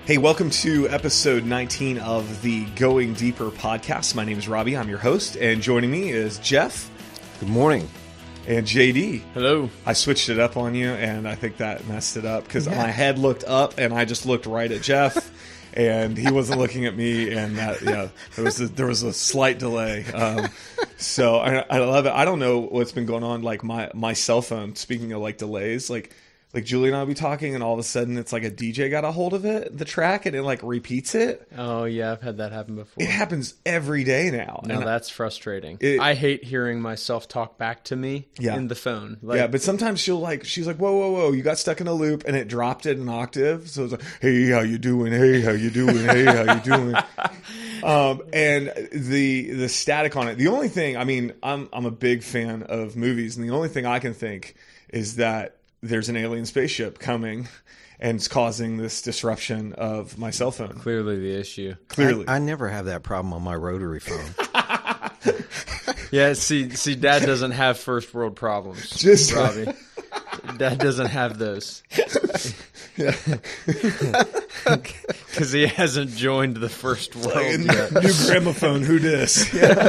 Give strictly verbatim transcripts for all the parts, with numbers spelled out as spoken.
Hey, welcome to episode nineteen of the Going Deeper podcast. My name is Robbie. I'm your host, and joining me is Jeff. Good morning. And J D. Hello. I switched it up on you, and I think that messed it up because Yeah. my head looked up, and I just looked right at Jeff, and he wasn't looking at me, and that, yeah, there was a, there was a slight delay. Um, so I, I love it. I don't know what's been going on. Like my my cell phone. Speaking of like delays, like. Like Julie and I will be talking, and all of a sudden it's like a D J got a hold of it, the track, and it like repeats it. Oh yeah, I've had that happen before. It happens every day now. No, and that's frustrating. It- I hate hearing myself talk back to me Yeah. in the phone. Like, yeah, but sometimes she'll like, she's like, whoa, whoa, whoa, you got stuck in a loop, and it dropped it an octave. So it's like, hey, how you doing? Hey, how you doing? Hey, how you doing? um, and the the static on it. The only thing, I mean, I'm I'm a big fan of movies, and the only thing I can think is that there's an alien spaceship coming and it's causing this disruption of my cell phone. clearly the issue. Clearly. I, I never have that problem on my rotary phone. Yeah, see, see, Dad doesn't have first world problems. Just- Robbie. Dad doesn't have those. Because he hasn't joined the first world Like, yet. new gramophone, who dis?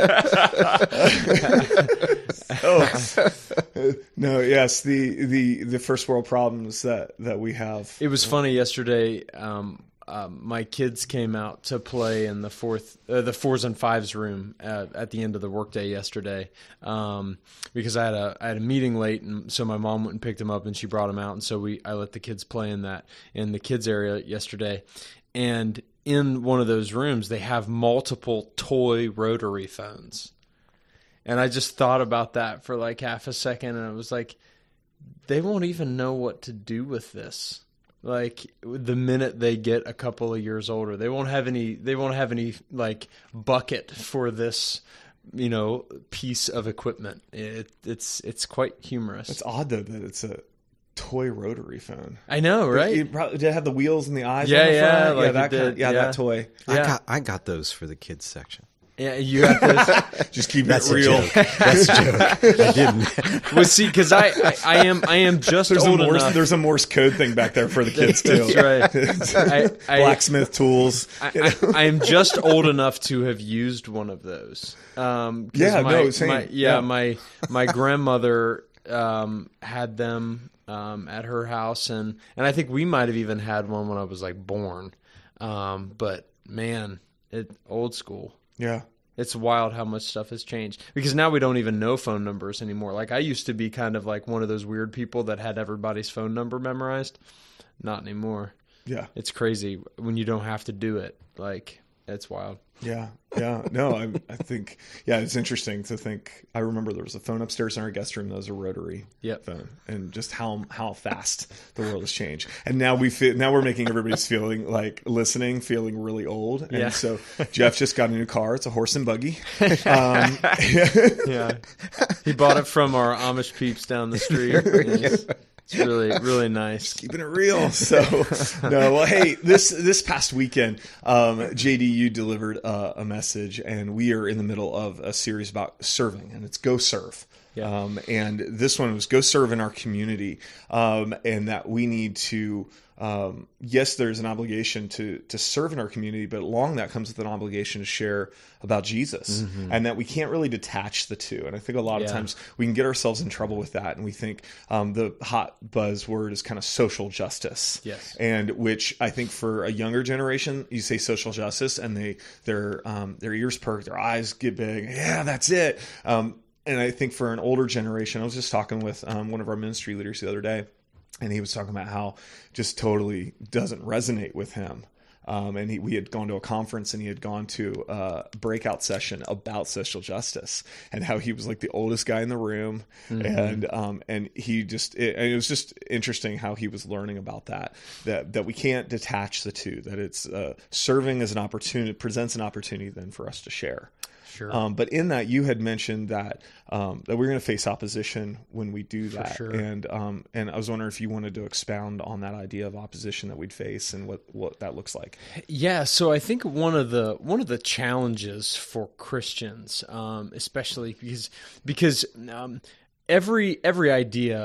oh. No, yes, the, the, the first world problems that, that we have. It was funny yesterday. Um, um, my kids came out to play in the fourth, uh, the fours and fives room at, at the end of the workday yesterday, um, because I had a I had a meeting late, and so my mom went and picked them up, and she brought them out, and so we I let the kids play in that in the kids area yesterday, and in one of those rooms they have multiple toy rotary phones, and I just thought about that for like half a second, and I was like, they won't even know what to do with this. Like the minute they get a couple of years older, they won't have any. They won't have any like bucket for this, you know, piece of equipment. It, it's it's quite humorous. It's odd though that it's a toy rotary phone. I know, right? It probably, did it have the wheels and the eyes? Yeah, on the yeah, front? like yeah, it that did, kind, yeah, yeah. that toy. I Yeah. got I got those for the kids section. Yeah, you have this. Just keep That's it a real. joke. That's a joke. I didn't. Well, see, because I, I I am I am just There's a old Morse, enough. there's a Morse code thing back there for the kids too. That's right. I, I, Blacksmith tools. I, I, I am just old enough to have used one of those. Um, 'cause Yeah, my, no, same. My, yeah, Yeah. my my grandmother um, had them um, at her house, and, and I think we might have even had one when I was like born. Um, but man, it old school. Yeah. It's wild how much stuff has changed, because now we don't even know phone numbers anymore. Like I used to be kind of like one of those weird people that had everybody's phone number memorized. Not anymore. Yeah. It's crazy when you don't have to do it. Like, it's wild. Yeah, yeah, no, I, I think, yeah, it's interesting to think. I remember there was a phone upstairs in our guest room that was a rotary Yep. phone, and just how how fast the world has changed. And now we feel, now we're making everybody's feeling like listening, feeling really old. And Yeah. so Jeff just got a new car. It's a horse and buggy. Um, Yeah. He bought it from our Amish peeps down the street. It's, it's really, really nice. keeping it real. So no, well, hey, this this past weekend, um, J D, you delivered uh, a message, and we are in the middle of a series about serving, and it's Go Serve. Yeah. Um, and this one was Go Serve in our community, um, and that we need to. Um, yes, there's an obligation to to serve in our community, but along that comes with an obligation to share about Jesus, Mm-hmm. and that we can't really detach the two. And I think a lot of Yeah. times we can get ourselves in trouble with that, and we think um, the hot buzzword is kind of social justice. Yes. And which I think for a younger generation, you say social justice, and they their um, their ears perk, their eyes get big. Yeah, that's it. Um, and I think for an older generation, I was just talking with um, one of our ministry leaders the other day, and he was talking about how just totally doesn't resonate with him. Um, and he, we had gone to a conference, and he had gone to a breakout session about social justice, and how he was like the oldest guy in the room. Mm-hmm. And, um, and he just, it, and it was just interesting how he was learning about that, that, that we can't detach the two, that it's, uh, serving as an opportunity, presents an opportunity then for us to share. Sure. Um, but in that, you had mentioned that um, that we're going to face opposition when we do For that, sure. and um, and I was wondering if you wanted to expound on that idea of opposition that we'd face and what, what that looks like. Yeah, so I think one of the one of the challenges for Christians, um, especially because because um, every every idea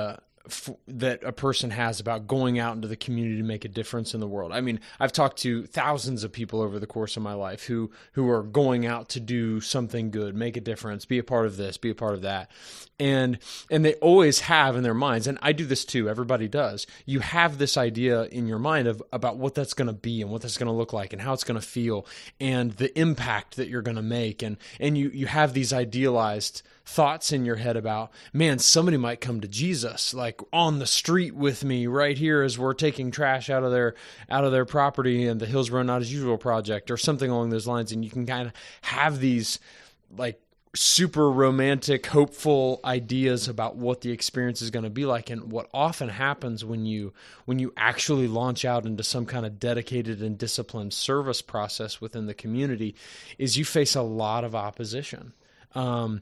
f- that a person has about going out into the community to make a difference in the world. I mean, I've talked to thousands of people over the course of my life who who are going out to do something good, make a difference, be a part of this, be a part of that. And and they always have in their minds, and I do this too, everybody does, you have this idea in your mind of about what that's going to be and what that's going to look like and how it's going to feel and the impact that you're going to make. And and you you have these idealized thoughts in your head about, man, somebody might come to Jesus like on the street with me right here as we're taking trash out of their out of their property and the Hills Run Not As Usual project or something along those lines. And you can kind of have these like super romantic, hopeful ideas about what the experience is going to be like. And what often happens when you when you actually launch out into some kind of dedicated and disciplined service process within the community is you face a lot of opposition. Um,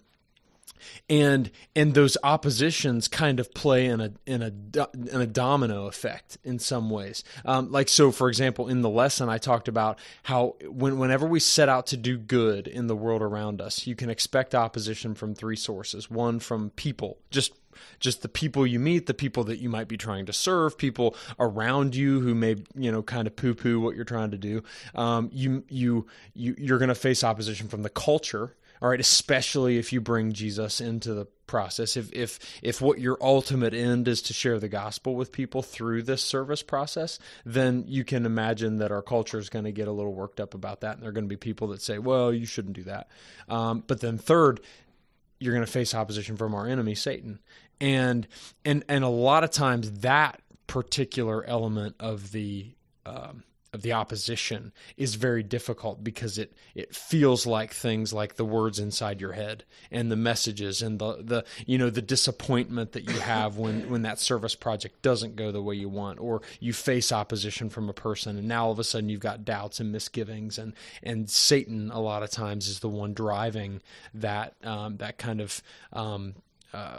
And and those oppositions kind of play in a in a in a domino effect in some ways. Um, like so, for example, in the lesson I talked about how when, whenever we set out to do good in the world around us, you can expect opposition from three sources. One, from people, just just the people you meet, the people that you might be trying to serve, people around you who may, you know, kind of poo-poo what you're trying to do. Um, you you you you're going to face opposition from the culture. All right, especially if you bring Jesus into the process. If if if what your ultimate end is to share the gospel with people through this service process, then you can imagine that our culture is going to get a little worked up about that, and there are going to be people that say, "Well, you shouldn't do that." Um, but then third, you're going to face opposition from our enemy, Satan, and and and a lot of times that particular element of the um, of the opposition is very difficult because it it feels like things like the words inside your head and the messages and the the you know the disappointment that you have when when that service project doesn't go the way you want, or you face opposition from a person and now all of a sudden you've got doubts and misgivings, and and Satan a lot of times is the one driving that um, that kind of um, uh,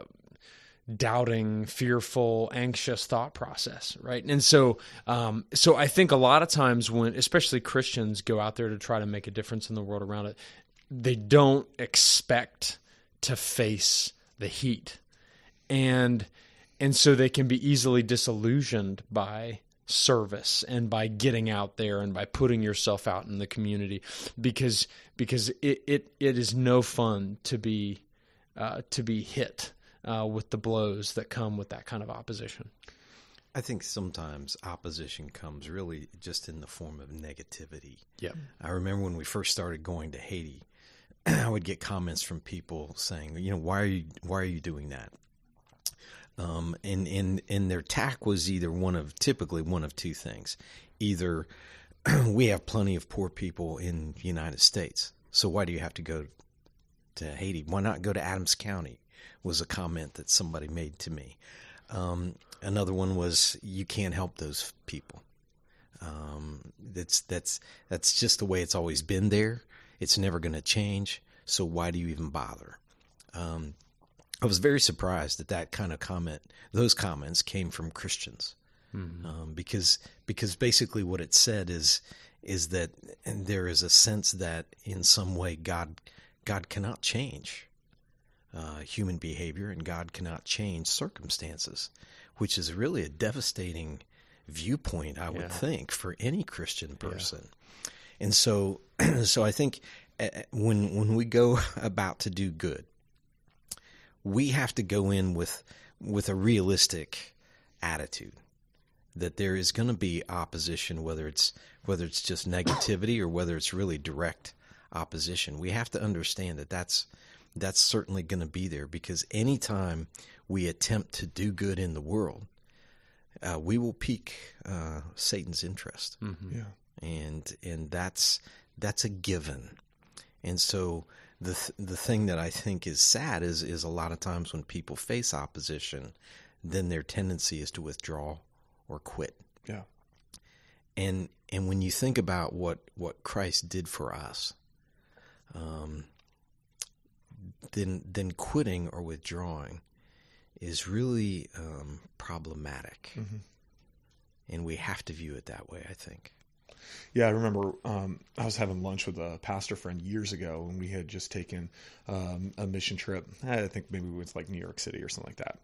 doubting, fearful, anxious thought process, right? And so, um, so I think a lot of times when, especially Christians, go out there to try to make a difference in the world around it, they don't expect to face the heat, and and so they can be easily disillusioned by service and by getting out there and by putting yourself out in the community, because because it it, it is no fun to be uh, to be hit Uh, with the blows that come with that kind of opposition. I think sometimes opposition comes really just in the form of negativity. Yeah. I remember when we first started going to Haiti, I would get comments from people saying, you know, why are you why are you doing that? Um, and, and, and their tack was either one of, typically one of two things. Either we have plenty of poor people in the United States, so why do you have to go to Haiti? Why not go to Adams County? Was a comment that somebody made to me. Um, another one was, you can't help those people. Um, that's that's that's just the way it's always been there. It's never going to change. So why do you even bother? Um, I was very surprised that that kind of comment, those comments, came from Christians, mm-hmm. um, because because basically what it said is is that there is a sense that in some way God God cannot change Uh, human behavior, and God cannot change circumstances, which is really a devastating viewpoint, I would yeah. think, for any Christian person. Yeah. And so, so I think uh, when when we go about to do good, we have to go in with with a realistic attitude that there is going to be opposition, whether it's whether it's just negativity or whether it's really direct opposition. We have to understand that that's That's certainly going to be there, because anytime we attempt to do good in the world, uh, we will pique uh, Satan's interest. Mm-hmm. Yeah, and and that's that's a given. And so the th- the thing that I think is sad is is a lot of times when people face opposition, then their tendency is to withdraw or quit. Yeah, and and when you think about what what Christ did for us, um. then then quitting or withdrawing is really um, problematic. Mm-hmm. And we have to view it that way, I think. Yeah, I remember um, I was having lunch with a pastor friend years ago, and we had just taken um, a mission trip. I think maybe it was like New York City or something like that.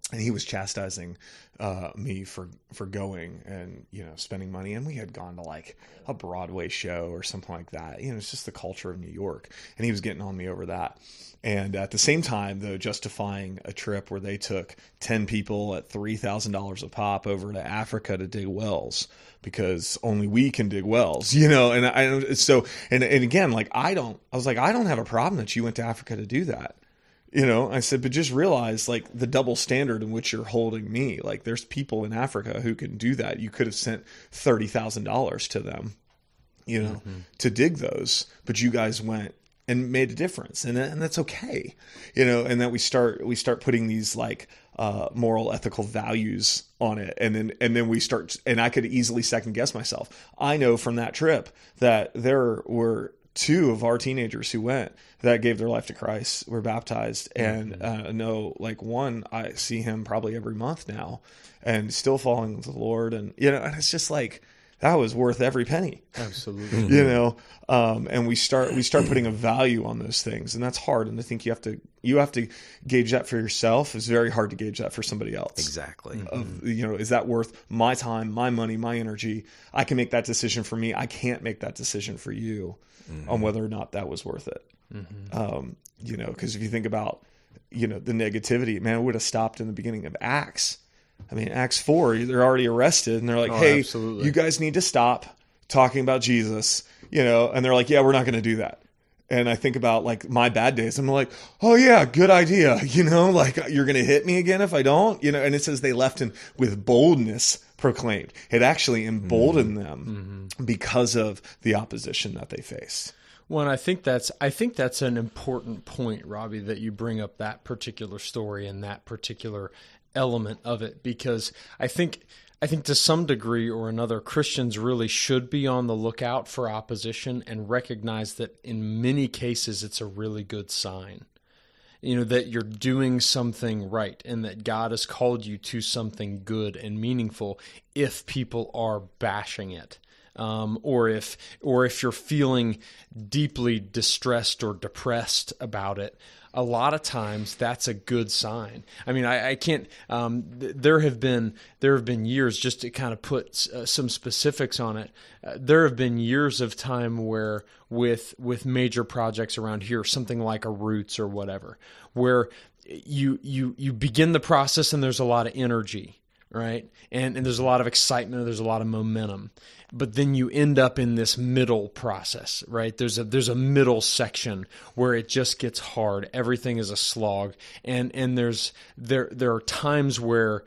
and he was chastising uh, me for, for going and, you know, spending money. And we had gone to like a Broadway show or something like that. You know, it's just the culture of New York. And he was getting on me over that. And at the same time, though, justifying a trip where they took ten people at three thousand dollars a pop over to Africa to dig wells because only we can dig wells, you know? And I, so, and, and again, like, I don't, I was like, I don't have a problem that you went to Africa to do that. You know, I said, but just realize like the double standard in which you're holding me. Like there's people in Africa who can do that. You could have sent thirty thousand dollars to them, you know, mm-hmm. to dig those, but you guys went and made a difference. And, and that's okay. You know, and that we start, we start putting these like, uh, moral, ethical values on it. And then, and then we start, and I could easily second guess myself. I know from that trip that there were two of our teenagers who went that gave their life to Christ, were baptized, and mm-hmm. uh, know like one, I see him probably every month now and still following with the Lord. And, you know, and it's just like, that was worth every penny. Absolutely. You know? Um, and we start, we start putting a value on those things, and that's hard. And I think you have to, you have to gauge that for yourself. It's very hard to gauge that for somebody else. Exactly. Of, you know, is that worth my time, my money, my energy? I can make that decision for me. I can't make that decision for you mm-hmm. on whether or not that was worth it. Mm-hmm. Um, you know, because if you think about, you know, the negativity, man, it would have stopped in the beginning of Acts. I mean, Acts four, they're already arrested, and they're like, oh, hey, absolutely. You guys need to stop talking about Jesus, you know, and they're like, yeah, we're not going to do that. And I think about like my bad days. I'm like, oh yeah, good idea. You know, like you're going to hit me again if I don't, you know, and it says they left him with boldness proclaimed. It actually emboldened mm-hmm. them mm-hmm. because of the opposition that they faced. Well, and I think that's I think that's an important point, Robbie, that you bring up that particular story and that particular element of it, because I think I think to some degree or another, Christians really should be on the lookout for opposition and recognize that in many cases it's a really good sign. You know, that you're doing something right and that God has called you to something good and meaningful if people are bashing it. Um, or if or if you're feeling deeply distressed or depressed about it, a lot of times that's a good sign. I mean, I, I can't. Um, th- there have been there have been years, just to kind of put uh, some specifics on it. Uh, there have been years of time where with with major projects around here, something like a Roots or whatever, where you you you begin the process and there's a lot of energy. Right. And, and there's a lot of excitement. There's a lot of momentum, but then you end up in this middle process, right? There's a, there's a middle section where it just gets hard. Everything is a slog. And, and there's, there, there are times where,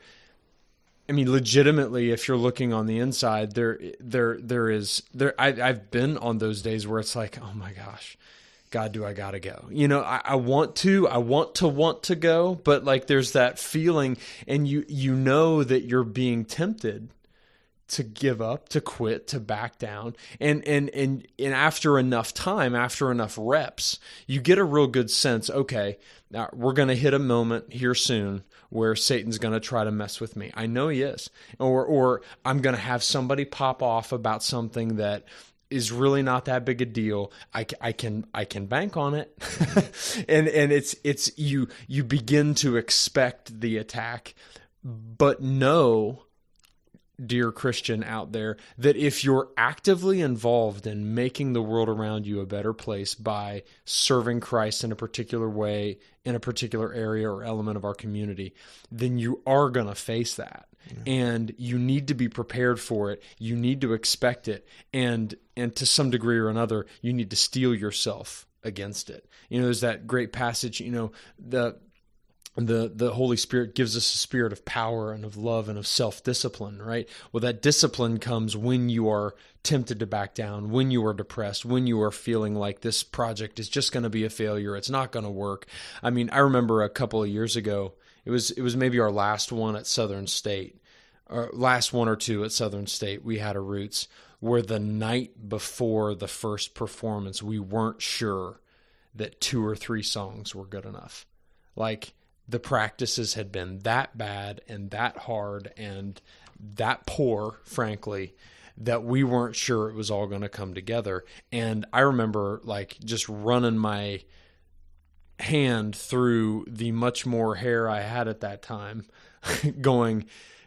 I mean, legitimately, if you're looking on the inside, there, there, there is there, I, I've been on those days where it's like, oh my gosh, God, do I gotta go? You know, I, I want to, I want to want to go, but like there's that feeling, and you you know that you're being tempted to give up, to quit, to back down. And and and and after enough time, after enough reps, you get a real good sense, okay, now we're gonna hit a moment here soon where Satan's going to try to mess with me. I know he is. Or or I'm going to have somebody pop off about something that is really not that big a deal. I, I can I can bank on it, and and it's it's you you begin to expect the attack, but know, dear Christian out there, that if you're actively involved in making the world around you a better place by serving Christ in a particular way, in a particular area or element of our community, then you are going to face that. Yeah. And you need to be prepared for it. You need to expect it. And and to some degree or another, you need to steel yourself against it. You know, there's that great passage, you know, the the the Holy Spirit gives us a spirit of power and of love and of self-discipline, right? Well, that discipline comes when you are tempted to back down, when you are depressed, when you are feeling like this project is just going to be a failure, it's not going to work. I mean, I remember a couple of years ago, it was it was maybe our last one at Southern State, or last one or two at Southern State, we had a Roots, where the night before the first performance, we weren't sure that two or three songs were good enough. Like, the practices had been that bad and that hard and that poor, frankly, that we weren't sure it was all going to come together. And I remember like just running my hand through the much more hair I had at that time going,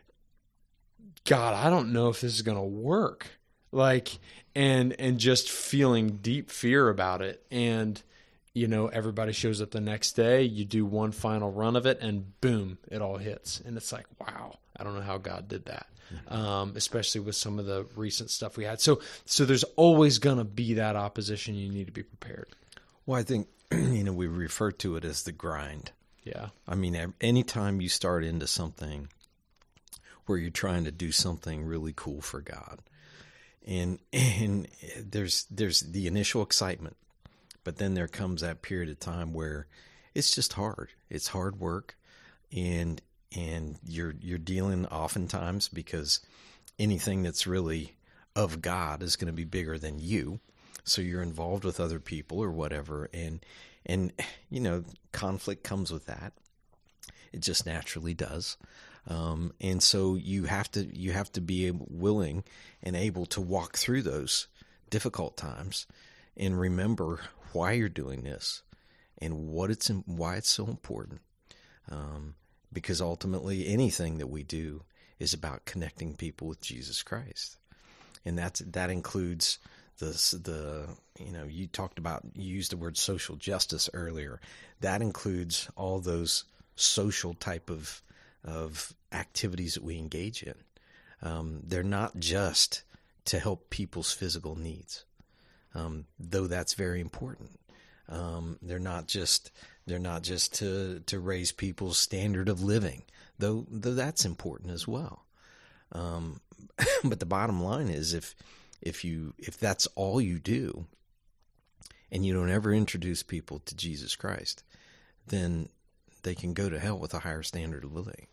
God, I don't know if this is going to work. Like, and, and just feeling deep fear about it. And, you know, everybody shows up the next day, you do one final run of it, and boom, it all hits. And it's like, wow, I don't know how God did that. Um, especially with some of the recent stuff we had. So, so there's always going to be that opposition. You need to be prepared. Well, I think, you know, we refer to it as the grind. Yeah. I mean, anytime you start into something where you're trying to do something really cool for God, and and there's there's the initial excitement, but then there comes that period of time where it's just hard. It's hard work, and and you're you're dealing oftentimes because anything that's really of God is going to be bigger than you. So you're involved with other people or whatever, and and you know, conflict comes with that. It just naturally does. Um, and so you have to you have to be able, willing and able to walk through those difficult times and remember why you're doing this and what it's why it's so important. Um, because ultimately, anything that we do is about connecting people with Jesus Christ, and that's that includes the the you know you talked about you used the word social justice earlier. That includes all those social type of of activities that we engage in. Um, they're not just to help people's physical needs, um, though that's very important. Um, they're not just they're not just to to raise people's standard of living, though though that's important as well. Um, but the bottom line is, if if you if that's all you do, and you don't ever introduce people to Jesus Christ, then they can go to hell with a higher standard of living.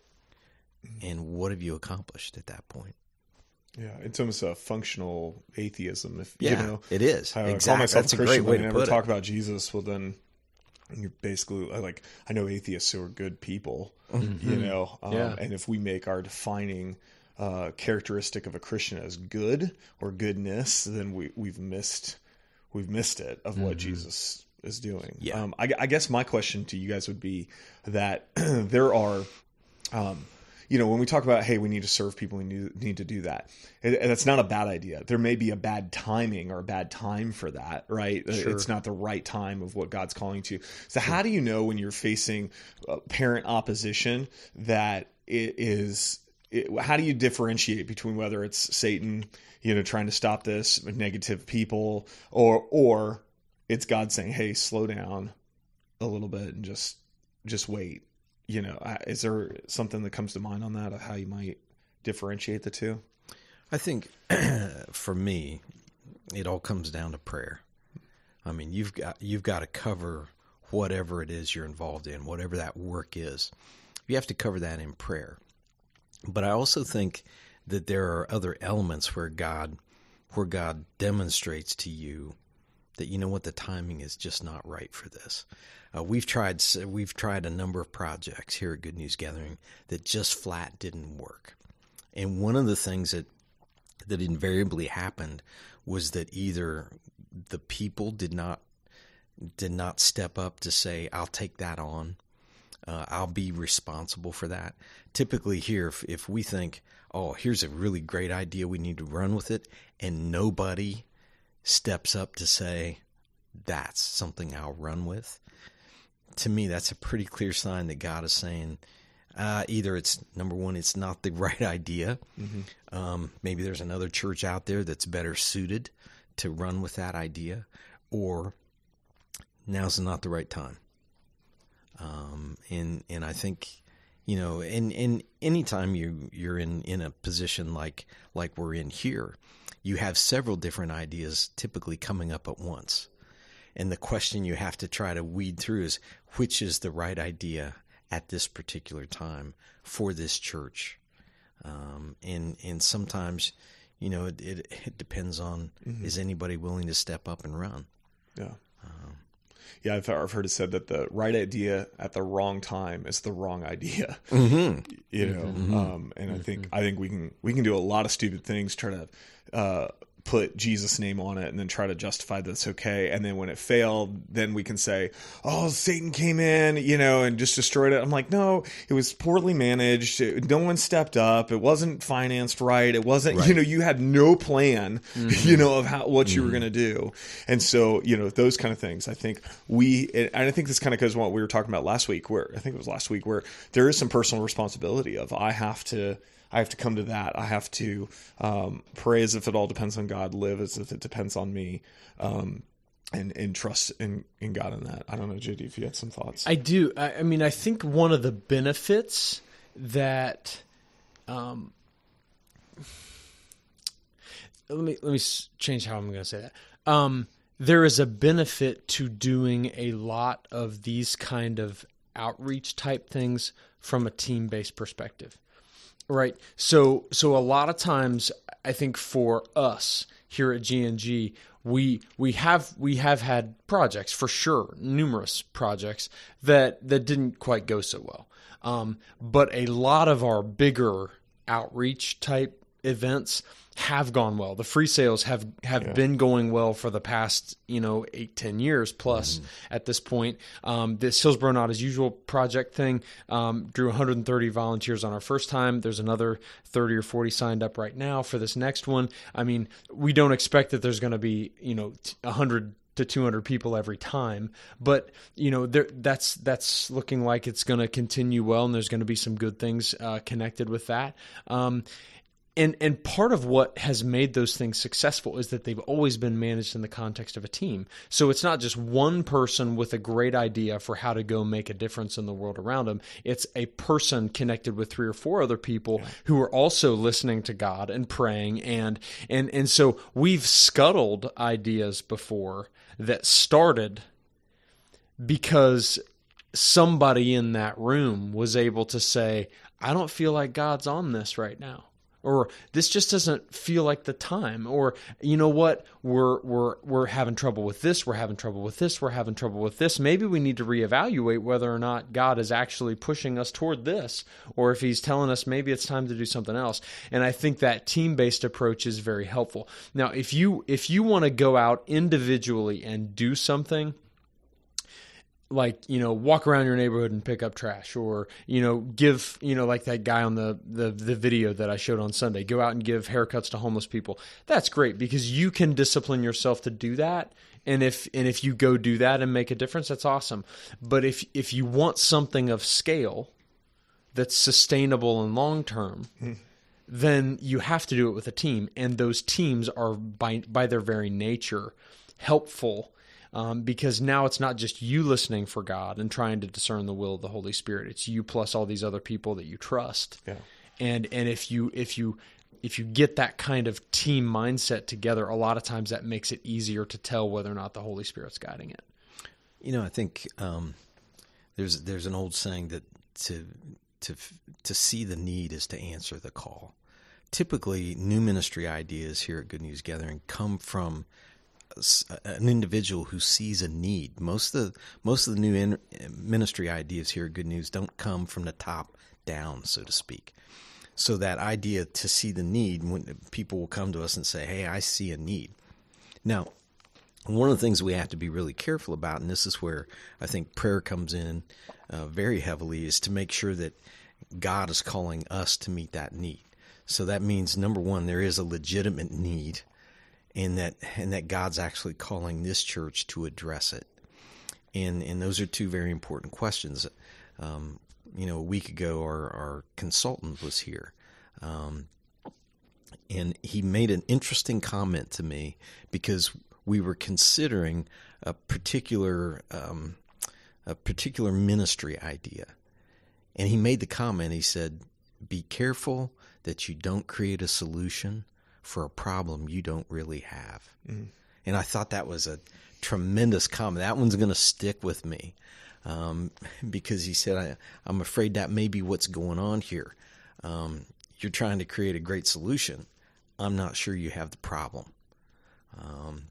And what have you accomplished at that point? Yeah, it's almost a functional atheism. If yeah, you know, it is. I exactly. call myself That's a a Christian, great way but I to never put talk it. about Jesus. Well, then you're basically like, I know atheists who are good people, Mm-hmm. you know, um, Yeah. and if we make our defining uh, characteristic of a Christian as good or goodness, then we we've missed we've missed it of what Mm-hmm. Jesus is doing. Yeah. Um, I, I guess my question to you guys would be that there are. Um, You know, when we talk about, hey, we need to serve people, we need, need to do that. And that's not a bad idea. There may be a bad timing or a bad time for that, right? Sure. It's not the right time of what God's calling to. So how do you know when you're facing uh, parent opposition that it is, it, how do you differentiate between whether it's Satan, you know, trying to stop this, negative people, or or it's God saying, hey, slow down a little bit and just just wait? You know, is there something that comes to mind on that of how you might differentiate the two? I think for me, it all comes down to prayer. I mean, you've got you've got to cover whatever it is you're involved in, whatever that work is. You have to cover that in prayer. But I also think that there are other elements where God where God demonstrates to you that, you know what, the timing is just not right for this. Uh, we've tried we've tried a number of projects here at Good News Gathering that just flat didn't work. And one of the things that that invariably happened was that either the people did not did not step up to say, I'll take that on. Uh, I'll be responsible for that. Typically here, if, if we think, oh, here's a really great idea, we need to run with it, and nobody steps up to say, that's something I'll run with. To me, that's a pretty clear sign that God is saying, uh, either it's, number one, it's not the right idea. Mm-hmm. Um, maybe there's another church out there that's better suited to run with that idea, or now's not the right time. Um, and, and I think, you know, and, and anytime you, you're in, in a position like, like we're in here, you have several different ideas typically coming up at once. And the question you have to try to weed through is, which is the right idea at this particular time for this church? Um, and, and sometimes, you know, it, it, it depends on, mm-hmm. is anybody willing to step up and run? Yeah. Um, yeah, I've, I've heard it said that the right idea at the wrong time is the wrong idea. Mm-hmm. You know, mm-hmm. um, and mm-hmm. I think I think we can we can do a lot of stupid things, try to uh, put Jesus' name on it and then try to justify that it's okay. And then when it failed, then we can say, oh, Satan came in, you know, and just destroyed it. I'm like, no, it was poorly managed. It, no one stepped up. It wasn't financed right. It wasn't, right. you know, you had no plan, mm-hmm. you know, of how, what mm-hmm. you were going to do. And so, you know, those kind of things, I think we, and I think this kind of goes to what we were talking about last week, where I think it was last week, where there is some personal responsibility of, I have to, I have to come to that. I have to um, pray as if it all depends on God, live as if it depends on me, um, and, and trust in, in God in that. I don't know, J D, if you had some thoughts. I do. I, I mean, I think one of the benefits that um, let me let me change how I'm going to say that. Um, there is a benefit to doing a lot of these kind of outreach type things from a team-based perspective. Right. So so a lot of times I think for us here at G N G, we we have we have had projects for sure, numerous projects that, that didn't quite go so well. Um, but a lot of our bigger outreach type events have gone well. The free sales have, have yeah. been going well for the past, you know, eight, ten years plus mm-hmm. at this point. Um, this Hillsborough Not As Usual project thing um, drew one hundred thirty volunteers on our first time. There's another thirty or forty signed up right now for this next one. I mean, we don't expect that there's going to be, you know, one hundred to two hundred people every time, but you know, there, that's that's looking like it's going to continue well, and there's going to be some good things uh, connected with that. Um, And and part of what has made those things successful is that they've always been managed in the context of a team. So it's not just one person with a great idea for how to go make a difference in the world around them. It's a person connected with three or four other people yeah. who are also listening to God and praying. And, and, and so we've scuttled ideas before that started because somebody in that room was able to say, I don't feel like God's on this right now. Or this just doesn't feel like the time. Or you know what, we're we're we're having trouble with this. We're having trouble with this. We're having trouble with this. Maybe we need to reevaluate whether or not God is actually pushing us toward this, or if He's telling us maybe it's time to do something else. And I think that team-based approach is very helpful. Now, if you if you want to go out individually and do something, like, you know, walk around your neighborhood and pick up trash, or, you know, give, you know, like that guy on the, the, the video that I showed on Sunday, go out and give haircuts to homeless people. That's great because you can discipline yourself to do that. And if, and if you go do that and make a difference, that's awesome. But if, if you want something of scale that's sustainable and long-term, mm. then you have to do it with a team. And those teams are by, by their very nature helpful. Um, because now it's not just you listening for God and trying to discern the will of the Holy Spirit. It's you plus all these other people that you trust. Yeah. And and if you if you if you get that kind of team mindset together, a lot of times that makes it easier to tell whether or not the Holy Spirit's guiding it. You know, I think um, there's there's an old saying that to to to see the need is to answer the call. Typically, new ministry ideas here at Good News Gathering come from an individual who sees a need. Most of the, most of the new in, ministry ideas here at Good News don't come from the top down, so to speak. So that idea to see the need, when people will come to us and say, hey, I see a need. Now, one of the things we have to be really careful about, and this is where I think prayer comes in uh, very heavily, is to make sure that God is calling us to meet that need. So that means, number one, there is a legitimate need, and that and that God's actually calling this church to address it. And and those are two very important questions. Um, you know, a week ago, our, our consultant was here, um, and he made an interesting comment to me because we were considering a particular um, a particular ministry idea. And he made the comment, he said, be careful that you don't create a solution for a problem you don't really have. Mm. And I thought that was a tremendous comment. That one's going to stick with me um, because he said, I, I'm afraid that may be what's going on here. Um, you're trying to create a great solution. I'm not sure you have the problem. Um,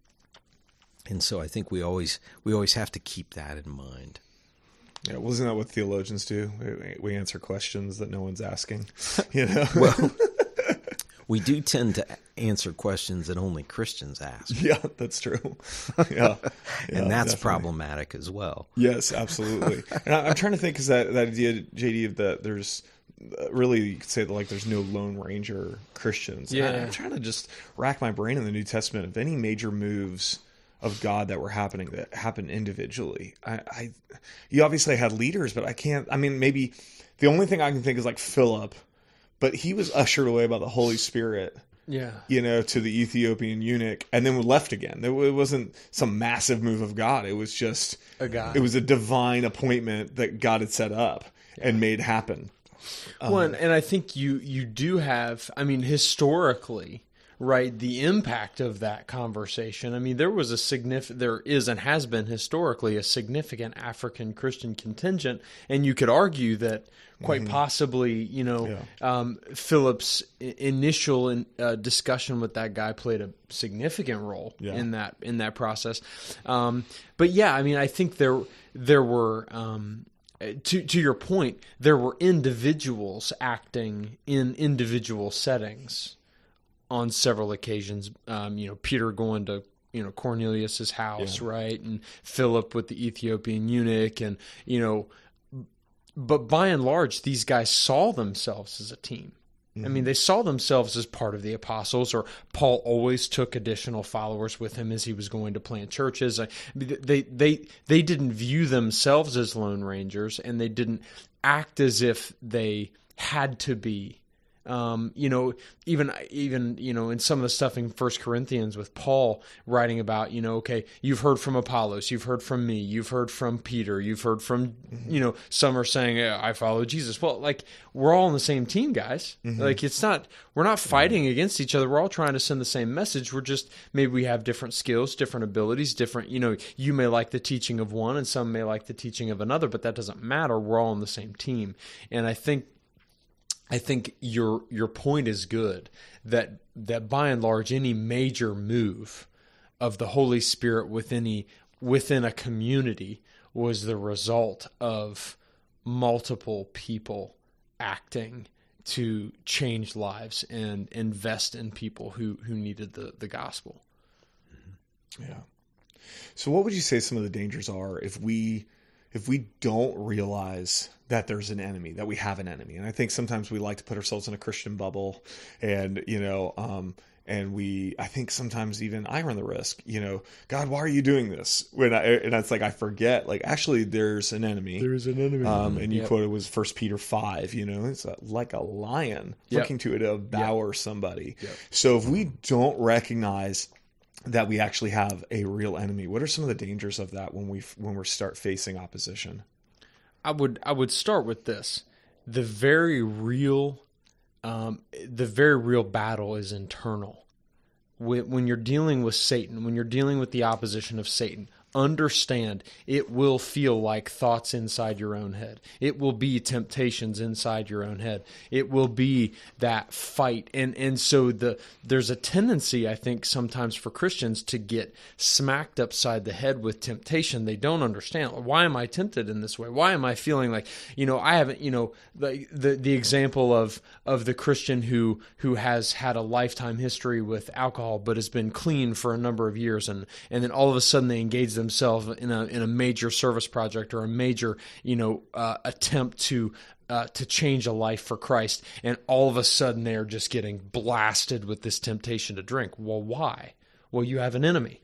and so I think we always we always have to keep that in mind. Yeah, wasn't that what theologians do? We, we answer questions that no one's asking. You know. well, We do tend to answer questions that only Christians ask. Yeah, that's true. Yeah, yeah and that's definitely problematic as well. Yes, absolutely. And I, I'm trying to think, because that, that idea, J D, of that there's really, you could say that like there's no Lone Ranger Christians. Yeah. I, I'm trying to just rack my brain in the New Testament of any major moves of God that were happening that happened individually. I, I you obviously had leaders, but I can't. I mean, maybe the only thing I can think is like Philip, but he was ushered away by the Holy Spirit. Yeah. You know, to the Ethiopian eunuch, and then left again. It wasn't some massive move of God. It was just A guy. It was a divine appointment that God had set up and made happen. Well, and, and I think you you do have, I mean, historically, right, the impact of that conversation. I mean, there was a significant, there is and has been historically a significant African Christian contingent, and you could argue that quite mm-hmm. possibly, you know, yeah. um, Philip's initial in, uh, discussion with that guy played a significant role yeah. in that in that process. Um, but yeah, I mean, I think there there were. Um, To to your point, there were individuals acting in individual settings on several occasions. Um, you know, Peter going to you know Cornelius's house, yeah. right, and Philip with the Ethiopian eunuch, and you know, but by and large, these guys saw themselves as a team. I mean, they saw themselves as part of the apostles, or Paul always took additional followers with him as he was going to plant churches. They they they didn't view themselves as Lone Rangers, and they didn't act as if they had to be. Um, you know, even even you know, in some of the stuff in First Corinthians with Paul writing about, you know, okay, you've heard from Apollos, you've heard from me, you've heard from Peter, you've heard from, mm-hmm. you know, some are saying, yeah, I follow Jesus. Well, like, we're all on the same team, guys. Mm-hmm. Like, it's not, we're not fighting mm-hmm. against each other. We're all trying to send the same message. We're just, maybe we have different skills, different abilities, different, you know, you may like the teaching of one and some may like the teaching of another, but that doesn't matter. We're all on the same team. And I think, I think your your point is good, that that by and large any major move of the Holy Spirit within a, within a community was the result of multiple people acting to change lives and invest in people who, who needed the, the gospel. Yeah. So what would you say some of the dangers are if we if we don't realize that there's an enemy, that we have an enemy? And I think sometimes we like to put ourselves in a Christian bubble, and, you know, um, and we, I think sometimes even I run the risk, you know, God, why are you doing this? When I, and it's like, I forget, like, actually there's an enemy. There's an enemy. Um, and you yep. quoted was First Peter five, you know, it's a, like a lion yep. looking to devour yep. somebody. Yep. So if we don't recognize that we actually have a real enemy, what are some of the dangers of that when we, when we start facing opposition? I would I would start with this. The very real, um, the very real battle is internal. When, when you're dealing with Satan, when you're dealing with the opposition of Satan, understand it will feel like thoughts inside your own head. It will be temptations inside your own head. It will be that fight. And and so the there's a tendency, I think, sometimes for Christians to get smacked upside the head with temptation. They don't understand. Why am I tempted in this way? Why am I feeling like, you know, I haven't, you know, the the, the example of of the Christian who who has had a lifetime history with alcohol but has been clean for a number of years, and and then all of a sudden they engage themselves in a in a major service project or a major, you know, uh, attempt to uh, to change a life for Christ, and all of a sudden they are just getting blasted with this temptation to drink. Well, why? Well, you have an enemy.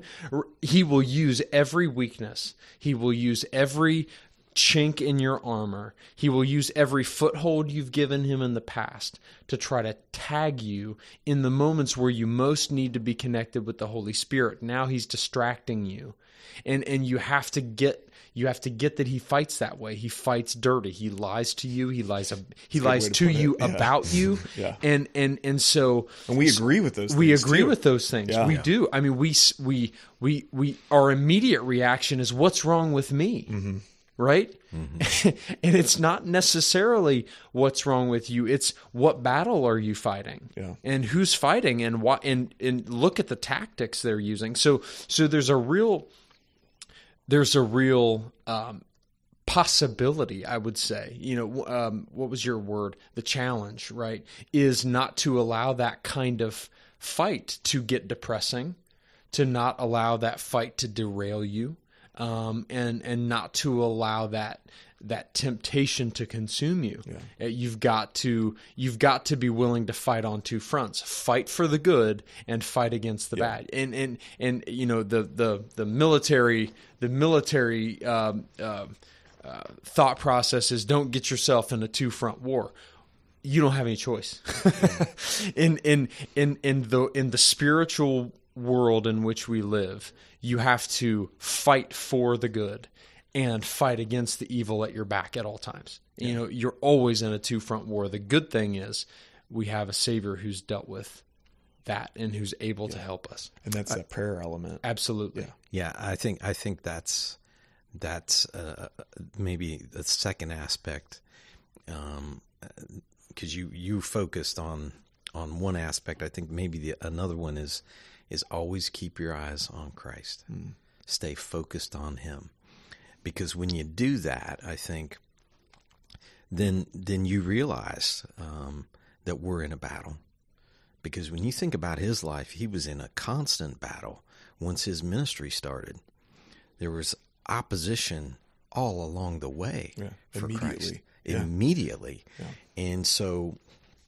He will use every weakness. He will use every chink in your armor. He will use every foothold you've given him in the past to try to tag you in the moments where you most need to be connected with the Holy Spirit. Now he's distracting you. And and you have to get you have to get that he fights that way. He fights dirty. He lies to you. He lies he lies to, to you yeah. about you. yeah. And and and so and we agree with those things. We agree too. with those things. Yeah. We yeah. do. I mean, we we we we our immediate reaction is, what's wrong with me? Mm-hmm. Right? Mm-hmm. And it's not necessarily what's wrong with you. It's what battle are you fighting? Yeah. And who's fighting, and what, and, and look at the tactics they're using. So, so there's a real, there's a real, um, possibility, I would say, you know, um, what was your word? The challenge, right, is not to allow that kind of fight to get depressing, to not allow that fight to derail you, um, and and not to allow that that temptation to consume you. Yeah. You've got to you've got to be willing to fight on two fronts: fight for the good and fight against the yeah. bad. And and and you know the the the military the military um, uh, uh, thought process is don't get yourself in a two front war. You don't have any choice. in in in in the in the spiritual world in which we live, you have to fight for the good and fight against the evil at your back at all times. Yeah. You know, you're always in a two-front war. The good thing is we have a Savior who's dealt with that and who's able yeah. to help us. And that's that I, prayer element. Absolutely. Yeah. yeah, I think I think that's that's uh, maybe the second aspect, um, because you you focused on on one aspect. I think maybe the another one is is always keep your eyes on Christ. Mm. Stay focused on Him. Because when you do that, I think, then then you realize um, that we're in a battle. Because when you think about his life, he was in a constant battle once his ministry started. There was opposition all along the way yeah, for immediately. Christ. Yeah. Immediately. Yeah. And so,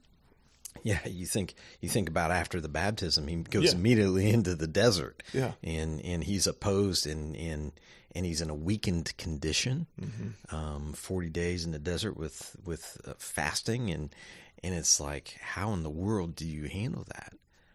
yeah, you think you think about after the baptism, he goes yeah. immediately into the desert. Yeah. And and he's opposed and and and he's in a weakened condition, mm-hmm. um, forty days in the desert with with uh, fasting, and and it's like, how in the world do you handle that?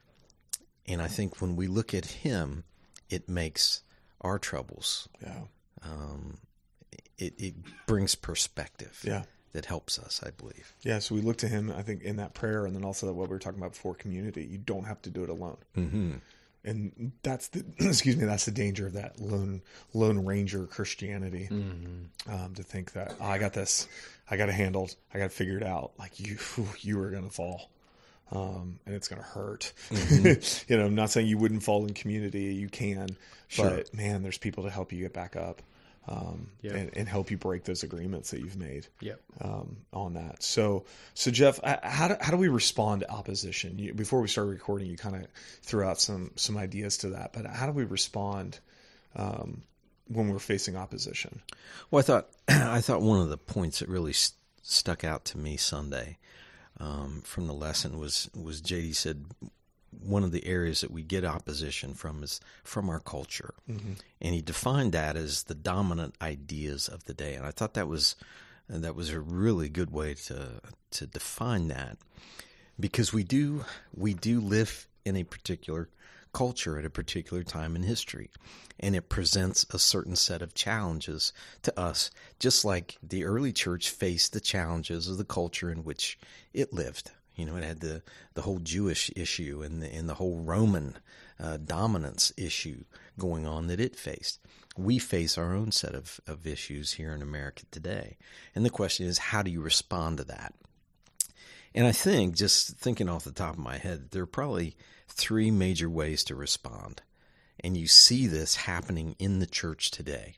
And I think when we look at him, it makes our troubles. Yeah. Um, it it brings perspective. Yeah. That helps us, I believe. Yeah, so we look to him, I think, in that prayer, and then also what we were talking about before, community. You don't have to do it alone. Mm-hmm. And that's the excuse me, that's the danger of that lone lone ranger Christianity. Mm-hmm. Um, to think that oh, I got this, I got it handled, I got it figured out. Like you, you are gonna fall, um, and it's gonna hurt. Mm-hmm. You know, I'm not saying you wouldn't fall in community. You can, sure. But man, there's people to help you get back up. Um, yep. and, and help you break those agreements that you've made yep. um, on that. So, so Jeff, how do, how do we respond to opposition? You, before we started recording, you kind of threw out some, some ideas to that, but how do we respond um, when we're facing opposition? Well, I thought, I thought one of the points that really st- stuck out to me Sunday um, from the lesson was, was J D said, one of the areas that we get opposition from is from our culture. Mm-hmm. And he defined that as the dominant ideas of the day. And I thought that was that was a really good way to to define that, because we do we do live in a particular culture at a particular time in history, and it presents a certain set of challenges to us, just like the early church faced the challenges of the culture in which it lived. You know, it had the, the whole Jewish issue and the, and the whole Roman uh, dominance issue going on that it faced. We face our own set of, of issues here in America today. And the question is, how do you respond to that? And I think, just thinking off the top of my head, there are probably three major ways to respond. And you see this happening in the church today.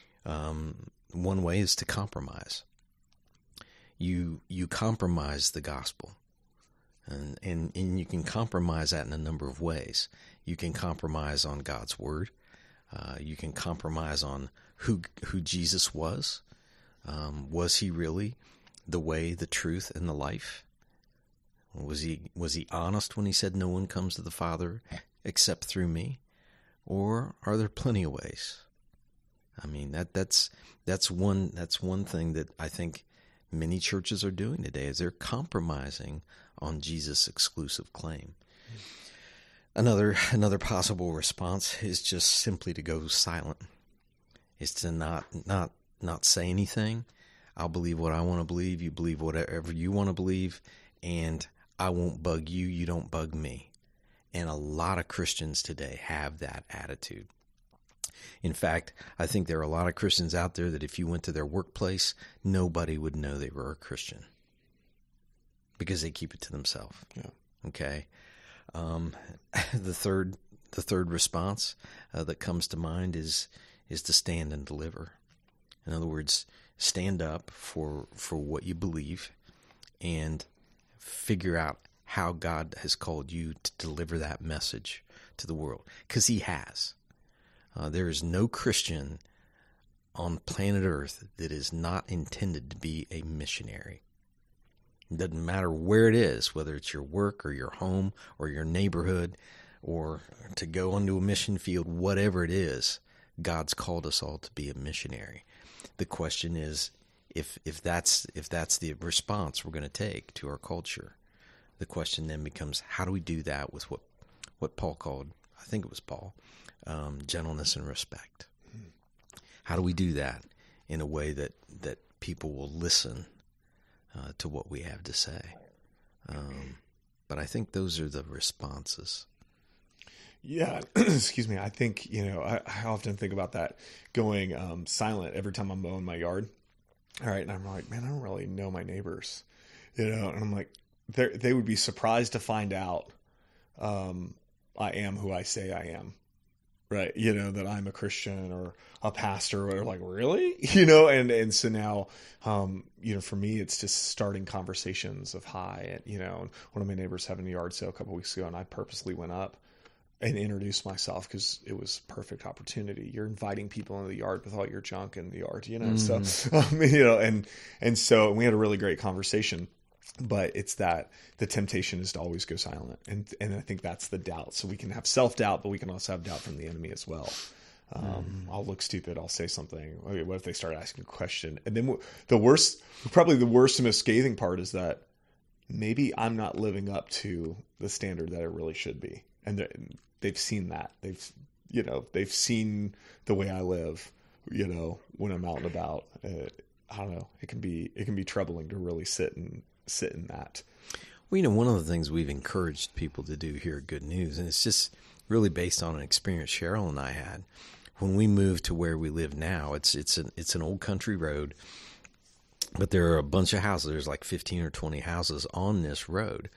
Um, one way is to compromise. You you compromise the gospel. And, and and you can compromise that in a number of ways. You can compromise on God's word. Uh, you can compromise on who who Jesus was. Um, was he really the way, the truth, and the life? Was he was he honest when he said no one comes to the Father except through me? Or are there plenty of ways? I mean, that that's that's one that's one thing that I think many churches are doing today, is they're compromising on Jesus' exclusive claim. Another another possible response is just simply to go silent. Is to not not not say anything. I'll believe what I want to believe. You believe whatever you want to believe, and I won't bug you. You don't bug me. And a lot of Christians today have that attitude. In fact, I think there are a lot of Christians out there that if you went to their workplace, nobody would know they were a Christian, because they keep it to themselves. Yeah. Okay. Um, the third, the third response uh, that comes to mind is is to stand and deliver. In other words, stand up for for what you believe and figure out how God has called you to deliver that message to the world, because he has. Uh, there is no Christian on planet Earth that is not intended to be a missionary. It doesn't matter where it is, whether it's your work or your home or your neighborhood or to go onto a mission field, whatever it is, God's called us all to be a missionary. The question is, if if that's if that's the response we're going to take to our culture, the question then becomes, how do we do that with what what Paul called, I think it was Paul, um, gentleness and respect? How do we do that in a way that, that people will listen uh, to what we have to say? Um, but I think those are the responses. Yeah, excuse me. I think, you know, I, I often think about that, going um, silent every time I'm mowing my yard. All right, and I'm like, man, I don't really know my neighbors, you know, and I'm like, they would be surprised to find out um, I am who I say I am, right? You know, that I'm a Christian or a pastor, or like, really? You know, and, and so now, um, you know, for me, it's just starting conversations of hi, and, you know, and one of my neighbors having a yard sale a couple of weeks ago, and I purposely went up and introduced myself because it was perfect opportunity. You're inviting people into the yard with all your junk in the yard, you know, mm. so, um, you know, and, and so we had a really great conversation, but it's that the temptation is to always go silent. And, and I think that's the doubt. So we can have self-doubt, but we can also have doubt from the enemy as well. Um, mm. I'll look stupid. I'll say something. Okay, what if they start asking a question? And then the worst, probably the worst and most scathing part is that maybe I'm not living up to the standard that it really should be. And they've seen that. They've, you know, they've seen the way I live, you know, when I'm out and about. Uh, I don't know. It can be, it can be troubling to really sit and sit in that. Well, you know, one of the things we've encouraged people to do here at Good News, and it's just really based on an experience Cheryl and I had when we moved to where we live now. It's it's an it's an old country road, but there are a bunch of houses. There's like fifteen or twenty houses on this road.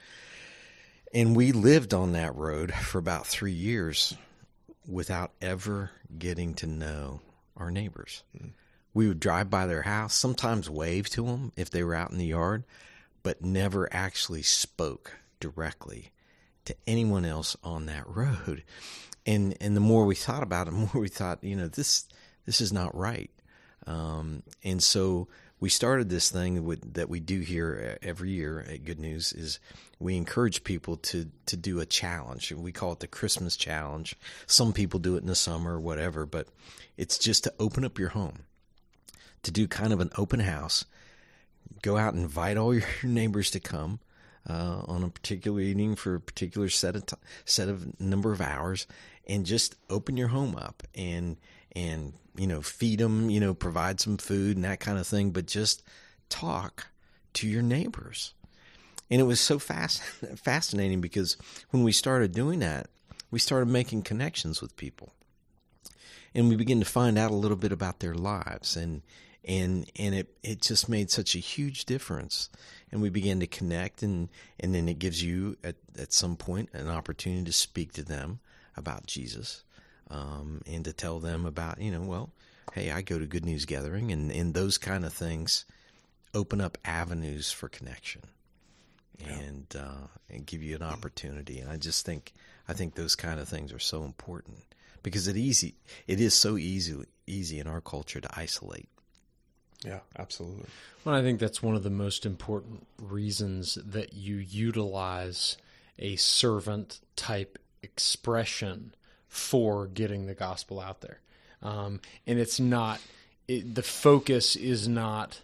And we lived on that road for about three years without ever getting to know our neighbors. Mm. We would drive by their house, sometimes wave to them if they were out in the yard, but never actually spoke directly to anyone else on that road. And and the more we thought about it, the more we thought, you know, this this is not right. Um, and so we started this thing with, that we do here every year at Good News, is we encourage people to to do a challenge. We call it the Christmas challenge. Some people do it in the summer or whatever, but it's just to open up your home, to do kind of an open house. Go out and invite all your neighbors to come uh, on a particular evening for a particular set of t- set of number of hours, and just open your home up and and you know feed them, you know provide some food and that kind of thing, but just talk to your neighbors. And it was so fast fascinating because when we started doing that, we started making connections with people, and we began to find out a little bit about their lives, and. And and it, it just made such a huge difference. And we began to connect, and, and then it gives you, at, at some point, an opportunity to speak to them about Jesus, um, and to tell them about, you know, well, hey, I go to Good News Gathering, and, and those kind of things open up avenues for connection, yeah. and uh, and give you an opportunity. And I just think, I think those kind of things are so important, because it easy it is so easy easy in our culture to isolate. Yeah, absolutely. Well, I think that's one of the most important reasons that you utilize a servant type expression for getting the gospel out there. Um, and it's not, it, the focus is not,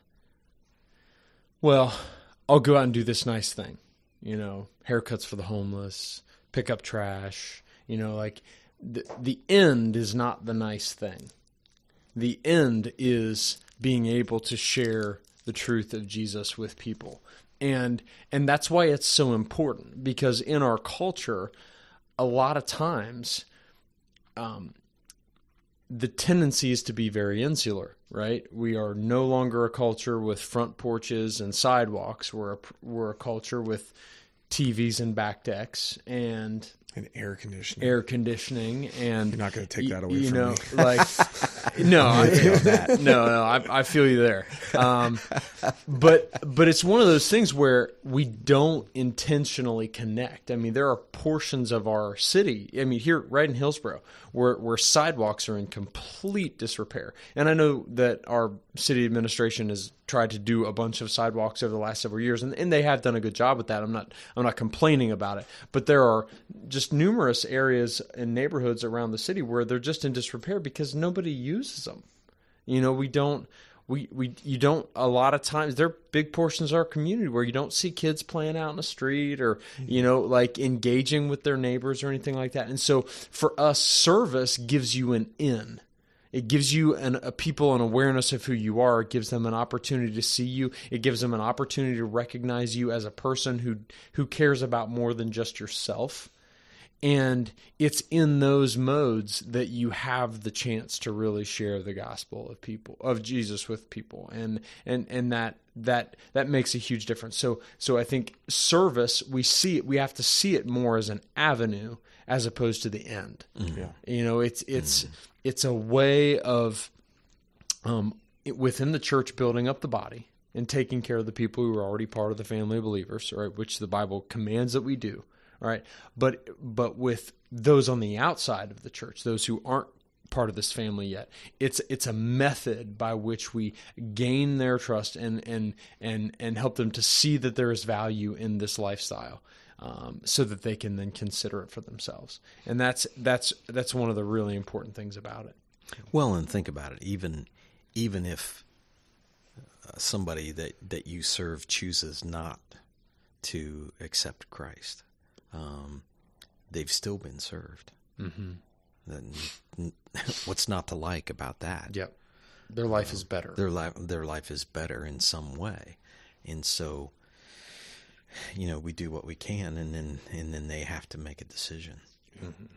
well, I'll go out and do this nice thing, you know, haircuts for the homeless, pick up trash, you know, like the, the end is not the nice thing. The end is being able to share the truth of Jesus with people. And and that's why it's so important, because in our culture, a lot of times, um, the tendency is to be very insular, right? We are no longer a culture with front porches and sidewalks. We're a, we're a culture with T Vs and back decks and And air conditioning. air conditioning, and You're not going to take that away you from know, me. like no, I, no, no, I, I feel you there. Um, but but it's one of those things where we don't intentionally connect. I mean, there are portions of our city. I mean, here right in Hillsborough, where where sidewalks are in complete disrepair, and I know that our city administration has tried to do a bunch of sidewalks over the last several years, and, and they have done a good job with that. I'm not I'm not complaining about it, but there are just numerous areas and neighborhoods around the city where they're just in disrepair because nobody uses them. You know, we don't we we you don't a lot of times there are big portions of our community where you don't see kids playing out in the street or you know like engaging with their neighbors or anything like that. And so for us, service gives you an in. It gives you an, a people an awareness of who you are. It gives them an opportunity to see you. It gives them an opportunity to recognize you as a person who who cares about more than just yourself. And it's in those modes that you have the chance to really share the gospel of people, of Jesus with people. And and and that that that makes a huge difference. So so I think service, we see it, we have to see it more as an avenue as opposed to the end. Mm-hmm. Yeah. You know, it's it's mm-hmm. it's a way of um it, within the church building up the body and taking care of the people who are already part of the family of believers, right, which the Bible commands that we do. Right, but but with those on the outside of the church, those who aren't part of this family yet, it's it's a method by which we gain their trust and and and and help them to see that there is value in this lifestyle, um, so that they can then consider it for themselves. And that's that's that's one of the really important things about it. Well, and think about it. Even even if uh, somebody that that you serve chooses not to accept Christ, Um, they've still been served. Mm-hmm. Then what's not to like about that? Yep, their life is better. Their life, their life is better in some way, and so, you know, we do what we can, and then and then they have to make a decision. Mm-hmm.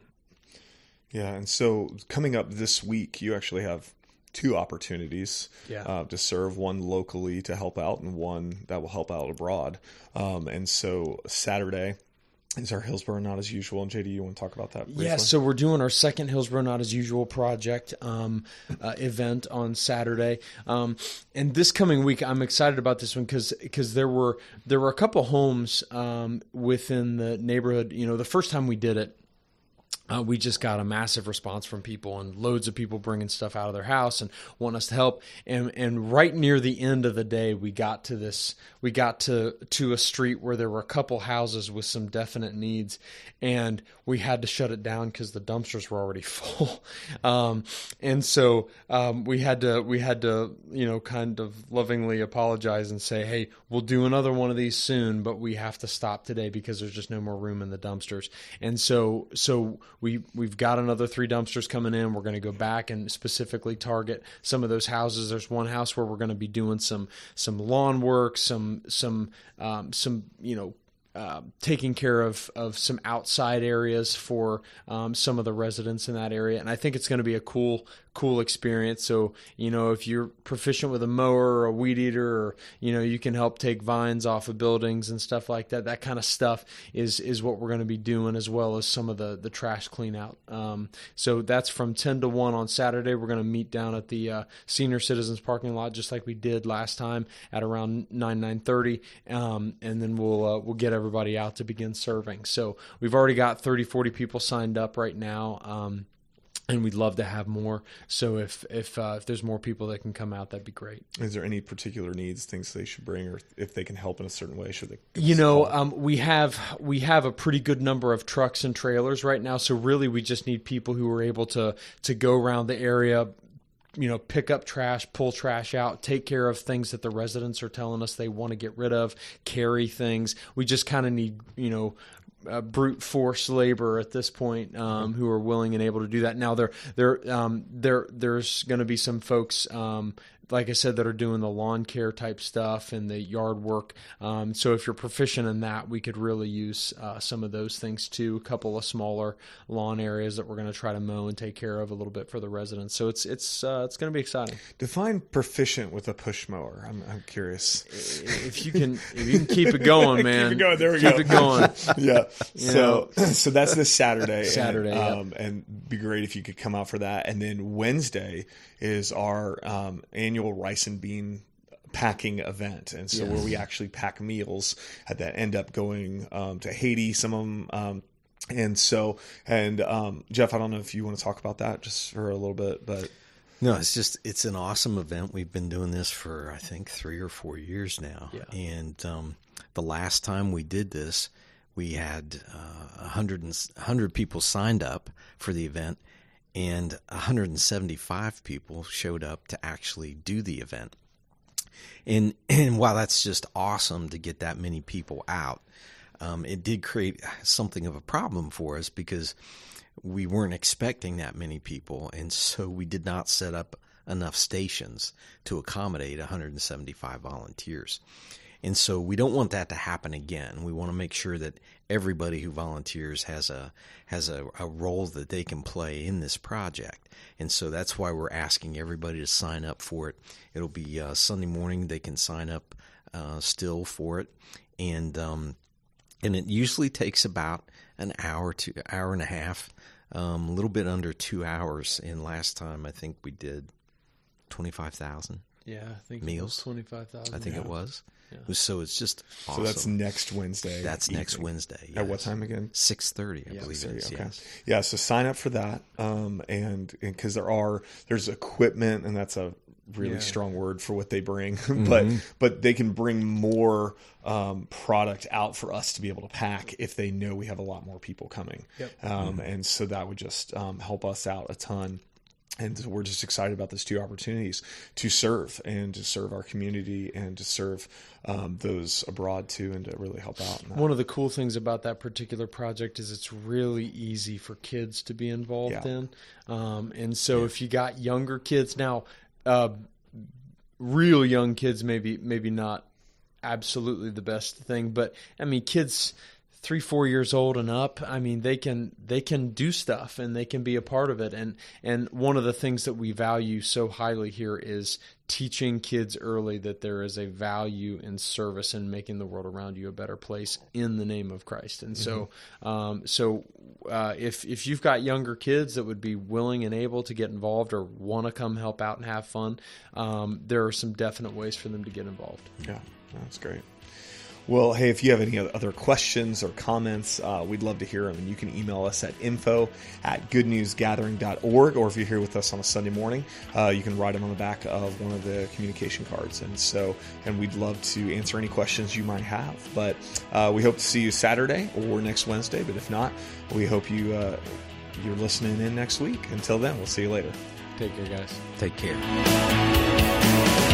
Yeah, and so coming up this week, you actually have two opportunities yeah. uh, to serve, one locally to help out, and one that will help out abroad. Um, and so Saturday is our Hillsborough Not As Usual. And J D, you want to talk about that briefly? Yeah, so we're doing our second Hillsborough Not As Usual project um, uh, event on Saturday. Um, and this coming week, I'm excited about this one because because there were there were a couple homes um, within the neighborhood. You know, the first time we did it, Uh, we just got a massive response from people and loads of people bringing stuff out of their house and want us to help. And and right near the end of the day, we got to this. We got to to a street where there were a couple houses with some definite needs, and we had to shut it down because the dumpsters were already full. Um, and so um, we had to we had to you know kind of lovingly apologize and say, hey, we'll do another one of these soon, but we have to stop today because there's just no more room in the dumpsters. And so so. We, we've got another three dumpsters coming in. We're going to go back and specifically target some of those houses. There's one house where we're going to be doing some some lawn work, some some um, some you know uh, taking care of of some outside areas for um, some of the residents in that area. And I think it's going to be a cool cool experience. So, you know, if you're proficient with a mower or a weed eater, or, you know, you can help take vines off of buildings and stuff like that, that kind of stuff is, is what we're going to be doing, as well as some of the, the trash clean out. Um, so that's from ten to one on Saturday. We're going to meet down at the uh, Senior Citizens parking lot, just like we did last time at around nine, nine thirty. Um, and then we'll, uh, we'll get everybody out to begin serving. So we've already got thirty, forty people signed up right now. Um, And we'd love to have more. So if if uh, if there's more people that can come out, that'd be great. Is there any particular needs, things they should bring, or if they can help in a certain way, should they? You know, um, we have we have a pretty good number of trucks and trailers right now. So really, we just need people who are able to to go around the area, you know, pick up trash, pull trash out, take care of things that the residents are telling us they want to get rid of, carry things. We just kind of need, you know, Uh, brute force labor at this point, um, who are willing and able to do that. Now there, there, um, there, there's going to be some folks um, like I said, that are doing the lawn care type stuff and the yard work. Um, so if you're proficient in that, we could really use uh, some of those things too. A couple of smaller lawn areas that we're going to try to mow and take care of a little bit for the residents. So it's it's uh, it's going to be exciting. Define proficient with a push mower. I'm I'm curious. If you can if you can keep it going, man. Keep it going. There we keep go. it going. Yeah. You So so that's this Saturday. Saturday, and, um, and it'd be great if you could come out for that. And then Wednesday is our um, annual rice and bean packing event, and so Yes. where we actually pack meals that end up going um, to Haiti. Some of them. Um, and so and um, Jeff, I don't know if you want to talk about that just for a little bit, but. No, it's just, it's an awesome event. We've been doing this for, I think, three or four years now. Yeah. And um, the last time we did this, we had uh, one hundred, one hundred people signed up for the event, and one hundred seventy-five people showed up to actually do the event. And, and while that's just awesome to get that many people out, um, it did create something of a problem for us because we weren't expecting that many people, and so we did not set up enough stations to accommodate one hundred seventy-five volunteers. And so we don't want that to happen again. We want to make sure that everybody who volunteers has a has a, a role that they can play in this project. And so that's why we're asking everybody to sign up for it. It'll be uh, Sunday morning. They can sign up uh, still for it. And um, and it usually takes about an hour to hour and a half. Um, a little bit under two hours, and last time I think we did twenty-five thousand Yeah, I think meals. twenty-five thousand. I think Yeah. it was. Yeah. So it's just awesome. So that's next Wednesday. That's evening. next Wednesday. At what yes. time again? six thirty, I Yeah, believe it is. Okay. Yes. Yeah. So sign up for that. Um, and because there are, there's equipment, and that's a really Yeah. strong word for what they bring, but, but they can bring more, um, product out for us to be able to pack if they know we have a lot more people coming. Yep. Um, and so that would just, um, help us out a ton. And we're just excited about those two opportunities to serve and to serve our community and to serve um, those abroad too, and to really help out. In that. One of the cool things about that particular project is it's really easy for kids to be involved Yeah. in. Um, and so if you got younger kids now, uh, real young kids, maybe, maybe not absolutely the best thing, but I mean, kids three, four years old and up, I mean, they can, they can do stuff and they can be a part of it. And, and one of the things that we value so highly here is teaching kids early that there is a value in service and making the world around you a better place in the name of Christ. And so, um, so, uh, if, if you've got younger kids that would be willing and able to get involved or want to come help out and have fun, um, there are some definite ways for them to get involved. Yeah, that's great. Well, hey, if you have any other questions or comments, uh, we'd love to hear them. And you can email us at info at goodnewsgathering dot org, or if you're here with us on a Sunday morning, uh, you can write them on the back of one of the communication cards. And so, and we'd love to answer any questions you might have. But uh, we hope to see you Saturday or next Wednesday. But if not, we hope you, uh, you're listening in next week. Until then, we'll see you later. Take care, guys. Take care.